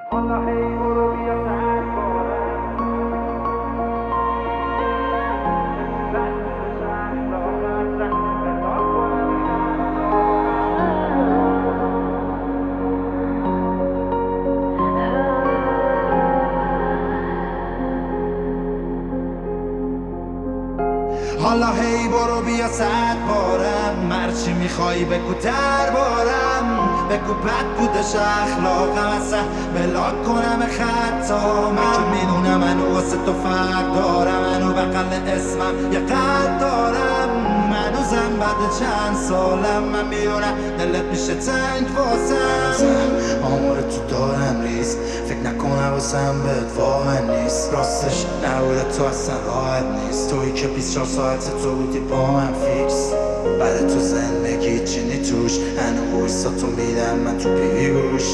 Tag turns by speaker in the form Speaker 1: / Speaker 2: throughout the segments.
Speaker 1: حالا هی برو بیا سر بارم بس شهر لاغر زن بلا کنم حالا هی برو بیا 100 بارم مرچی میخوای بگو دربارم بگو بد بودش اخلاقم اصلا بلاک کنم خطا من که میدونم منو واسه تو فرق دارم منو بغل اسمم یه قد دارم منوزم بعد چند سالم من میدونم دلت میشه تنگ واسم آمار تو دارم ریز فکر نکنم واسم بهت واقع نیست راستش نبوده تو اصلا راحت نیست تویی که 24 ساعت تو بودی با من فیکس بعد تو زندگی چینی توش هنو ویسا تو میدم من تو پیوی گوش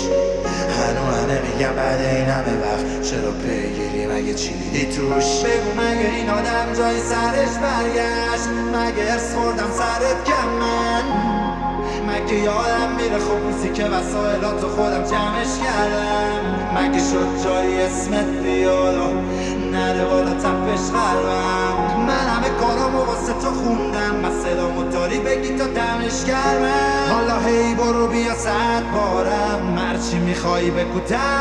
Speaker 1: هنو میگم بعد این همه وقت چرا پیگیری مگه چی دیدی توش بگو مگه این آدم جای سرش برگشت مگه ارس خوردم سرت کم من مگه یادم میره خب روزی که وسایلاتو خودم جمعش کردم مگه شد جای اسمت بیاد و نره بالا تپش قلبم من همه کارامو واسه تو خوندم من صدامو داری بگی تا دمش کردم حالا هی برو بیا 100 بارم مرچی میخوای بگو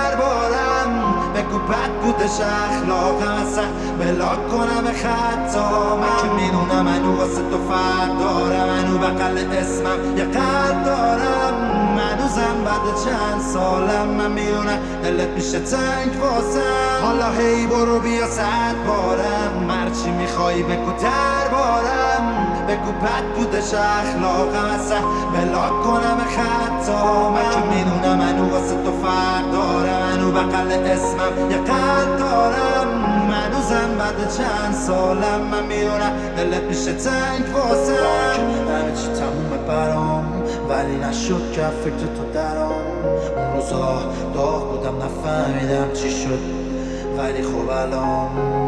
Speaker 1: دربارم بگو بد بودش اخلاقم اصلا بلاک کنم خطا من که میدونم منو واسه تو فرق دارم منو بغل اسمم یه قد دارم منوزم بعد چند سالم من میدونم دلت میشه تنگ واسم حالا هی برو بیا 100 بارم مرچی میخوای بگو دربارم بگو بد بودش اخلاقم اصلا بلاک کنم خطا من که میدونم منو واسه تو فرق دارم منو بغل اسمم یه قد دارم منوزم بعد چند سالم من میدونم دلت میشه تنگ واسم همه چی تمومه برام ولی نشد که فکر تو درام اون روزا داغ بودم نفهمیدم چی شد ولی خب الان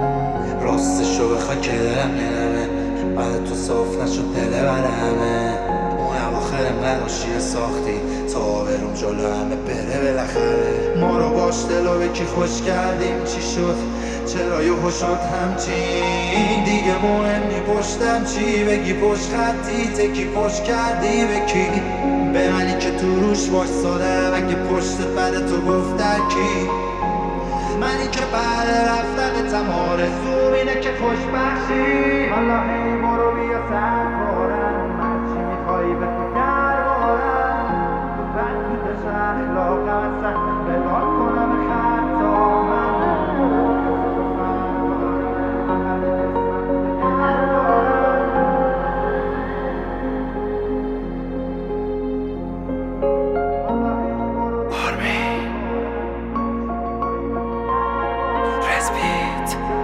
Speaker 1: راستشو بخوای که دلم نرمه بعد تو صاف نشد دل برمه اون اواخر نداشتی ساختی تا برم جلو همه بره بالاخره ما رو باش دلو به کی خوش کردیم چی شد چرا یهو شد همچین دیگه مهم نی پشتم چی بگی پشت خطی تکی پشت کردی به کی به منی که تو روش وایسادم اگه پشتت بعد تو گفت کی منی که بعد رفتنتم آرزوم اینه که خوشبخشی حالا هی برو بیا 100 بارم مرچی میخوایی بگو دربارم تو بد بودش اخلاقم اصلا بلاک کنم خطا من
Speaker 2: Respit